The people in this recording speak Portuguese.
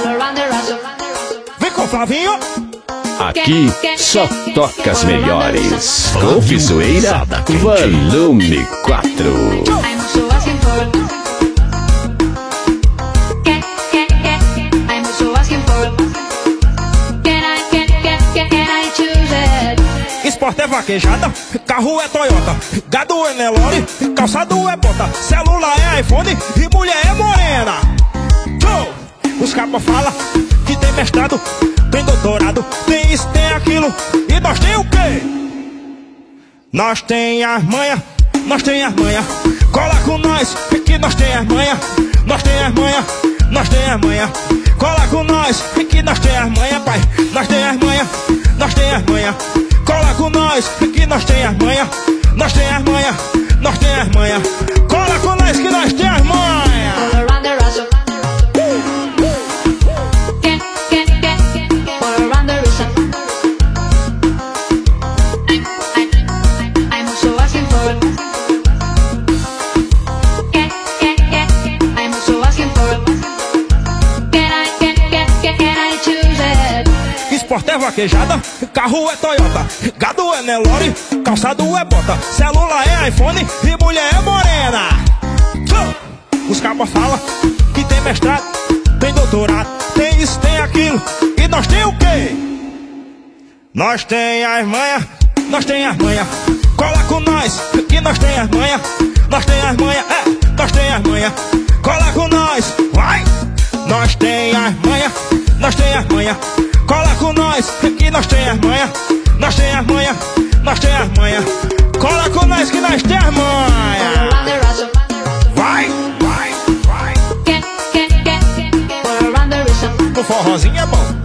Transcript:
Vem com o Flavinho. Aqui só toca as melhores. Confisueira Volume 4. Esporte é vaquejada, carro é Toyota, gado é Nelore, calçado é bota, celular é iPhone e mulher é morena. Os cabos falam que tem mestrado, tem doutorado, tem isso, tem aquilo. E nós tem o quê? Nós tem as manhas, nós tem as manhas. Cola com nós, que nós tem as manhas. Nós tem as manhas, nós tem as manhas. Cola com nós, que nós tem as manhas, pai. Nós tem as manhas, nós tem as manhas. Cola com nós, que nós tem as manhas. Nós tem as manhas, nós tem as manhas. Cola com nós que nós tem as manhas. Esporte é vaquejada, carro é Toyota, gado é Nelore, calçado é bota, celular é iPhone e mulher é morena. Os cabos falam que tem mestrado, tem doutorado, tem isso, tem aquilo. E nós tem o quê? Nós tem as manhas, nós tem as manhas. Cola com nós, que nós tem as manhas. Nós tem as manhas, nós tem as manhas. Cola com nós, vai! Nós tem as manhas, nós tem as manhas. Cola com nós, que nós tem as manhas. Nós tem as manhas, nós tem as manhas. Cola com nós que nós tem as manhas. Vai, vai, vai. O forrozinho é bom.